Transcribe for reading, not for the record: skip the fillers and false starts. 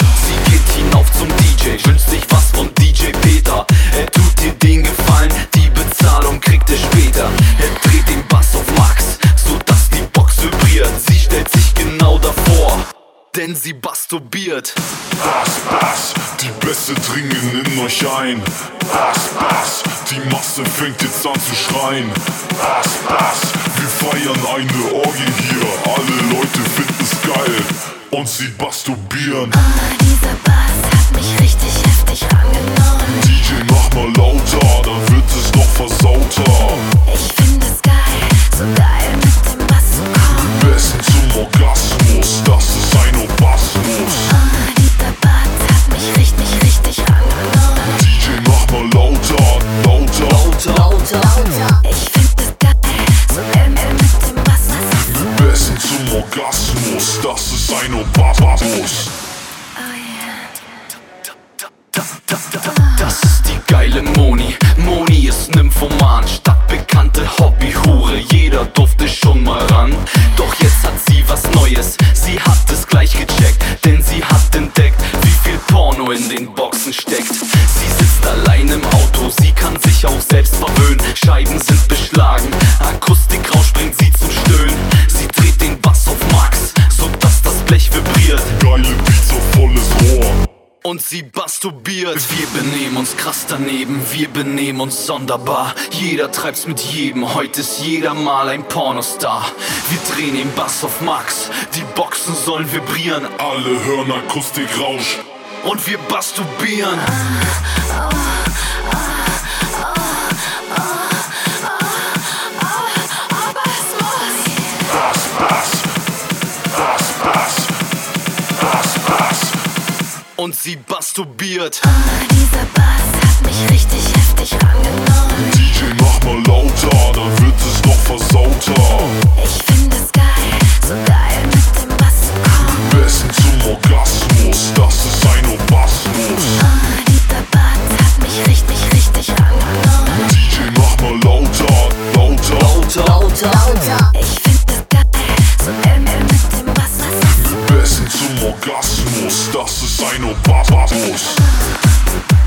Sie geht hinauf zum DJ, wünscht sich was von DJ Peter. Er tut dir den Gefallen, die Bezahlung kriegt er später. Er dreht den Bass auf Max, sodass die Box vibriert. Sie stellt sich genau davor, denn sie masturbiert. Bass, die Bässe dringen in euch ein. Bass, die Masse fängt jetzt an zu schreien. Bass, wir feiern eine Orgie hier. Alle Leute finden's geil und sie masturbieren. Dieser Bass hat mich richtig heftig rangenommen. DJ, mach mal lauter, dann wird es noch versauter. Ich find es geil, so geil mit dem Bass zu kommen. Besten zum Orgasmus, das ist ein Orgasmus. Dieser Bass hat mich richtig, richtig rangenommen. DJ, mach mal lauter. Ich find es geil, so geil mit dem Bass. Besten zum Orgasmus, das ist ein Orgasmus. Das ist die geile Moni. Moni ist Nymphoman, stadtbekannte Hobbyhure. Jeder durfte schon mal ran. Doch jetzt hat sie was Neues. Sie hat es gleich gecheckt, denn sie hat entdeckt, wie viel Porno in den Boxen steckt. Sie sitzt allein im Auto, sie kann sich auch selbst verwöhnen. Scheiben sind beschlagen, Akustikrausch bringt sie zum Stöhnen. Sie dreht den Bass auf Max, sodass das Blech vibriert. Geile Beats auf volles Rohr. Und sie masturbiert. Wir benehmen uns krass daneben, wir benehmen uns sonderbar. Jeder treibt's mit jedem, heute ist jeder mal ein Pornostar. Wir drehen den Bass auf Max, die Boxen sollen vibrieren. Alle hören Akustikrausch und wir masturbieren. Und sie masturbiert. Dieser Bass hat mich richtig heftig rangenommen. DJ, mach mal lauter, dann wird es noch versauter. Ich find es geil, so geil mit dem Bass zu kommen. Besten zum Orgasmus, das ist ein Orgasmus. Dieser Bass hat mich richtig, richtig rangenommen. DJ, mach mal lauter. Ich find es geil, so geil mit dem Bass. Besten zum Orgasmus, das ist ein Orgasmus.